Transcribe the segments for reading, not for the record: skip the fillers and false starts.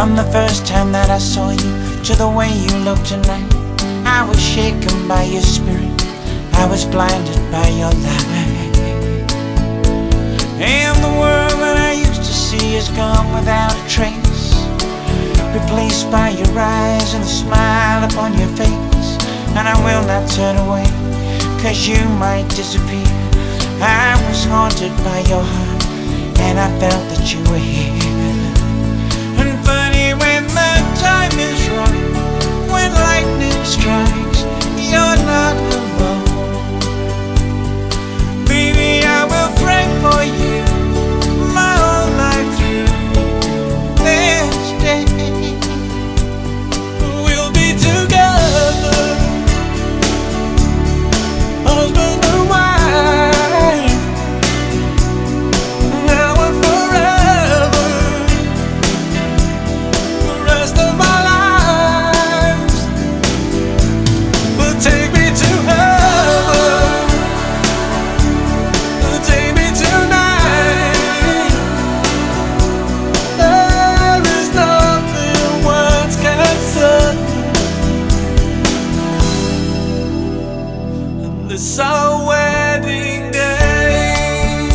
From the first time that I saw you to the way you look tonight, I was shaken by your spirit, I was blinded by your light. And the world that I used to see is gone without a trace, replaced by your eyes and a smile upon your face. And I will not turn away, 'cause you might disappear. I was haunted by your heart, and I felt that you were here. And funny, when the time is right, when lightning strikes, you're not alone. Baby, I will pray for you my whole life through. This day we'll be together, husband and wife, now and forever, the rest of our lives. But take me to heaven, take me tonight. There is nothing words can say. And this our wedding day.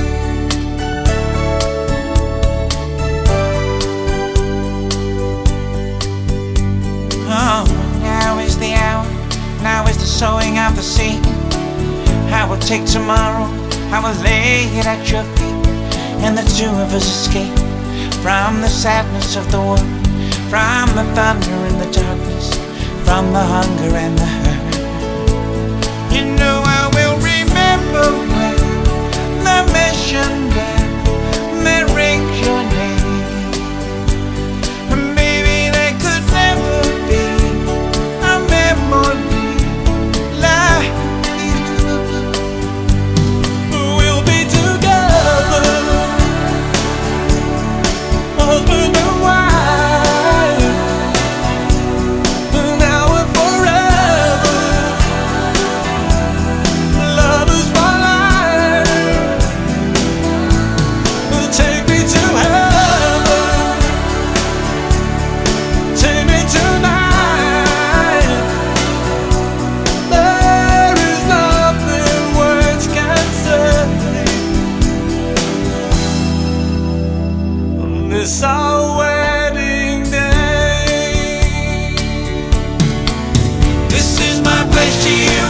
Oh, now is the hour, now is the sowing of the seed. I will take tomorrow, I will lay it at your feet, and the two of us escape from the sadness of the world, from the thunder and the darkness, from the hunger and the hurt. You know I will remember when the mission bell that rings your name. And baby, there could never be a memory like you. We'll be together, husband and wife, now and forever, lovers for life. Take me to heaven, take me tonight. There is nothing words can say. On this our wedding day. This is my pledge to you